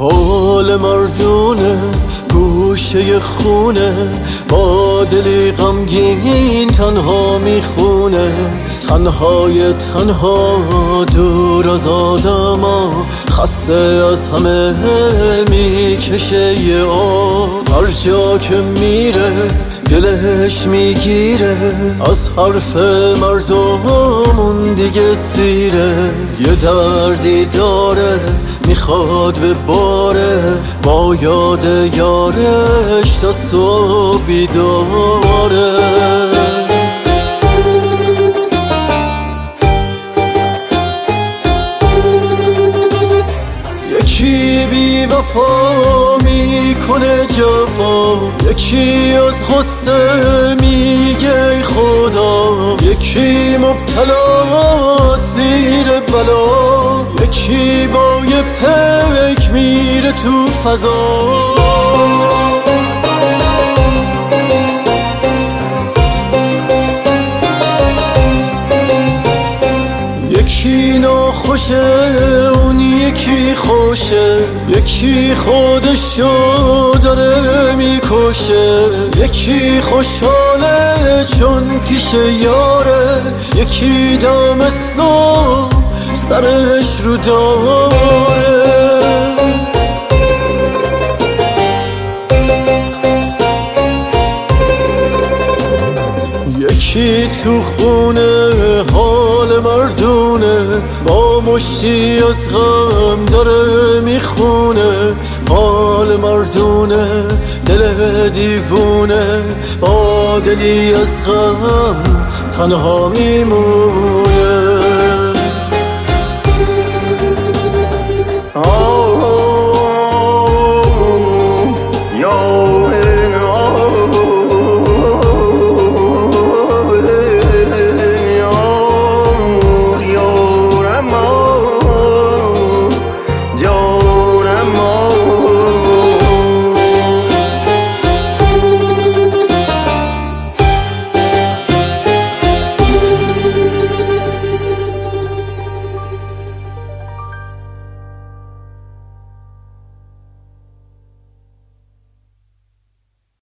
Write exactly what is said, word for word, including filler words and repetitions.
حال مردونه گوشه خونه، با دلی غمگین تنها میخونه. تنهای تنها دور از آدما، خسته از همه میکشه یه آب. هر جا که میره دلش میگیره، از حرف مردمون دیگه سیره. یه دردی داره میخواد به باره، با یاد یارش تا صبح بیداره. یکی بی وفا میکنه جفا، یکی از غصه میگه ای خدا. یکی مبتلا زیر بلا، یکی با یه پیک میره تو فضا. یکی ناخوشه اون یکی خوشه، یکی خودشو داره میکشه. یکی خوشحاله چون پیش یاره، یکی دم صبح سرش رو داره. یکی تو خونه حال مردونه، با مشتی از غم داره میخونه. حال مردونه دل دیوونه، با دلی از غم تنها میمونه.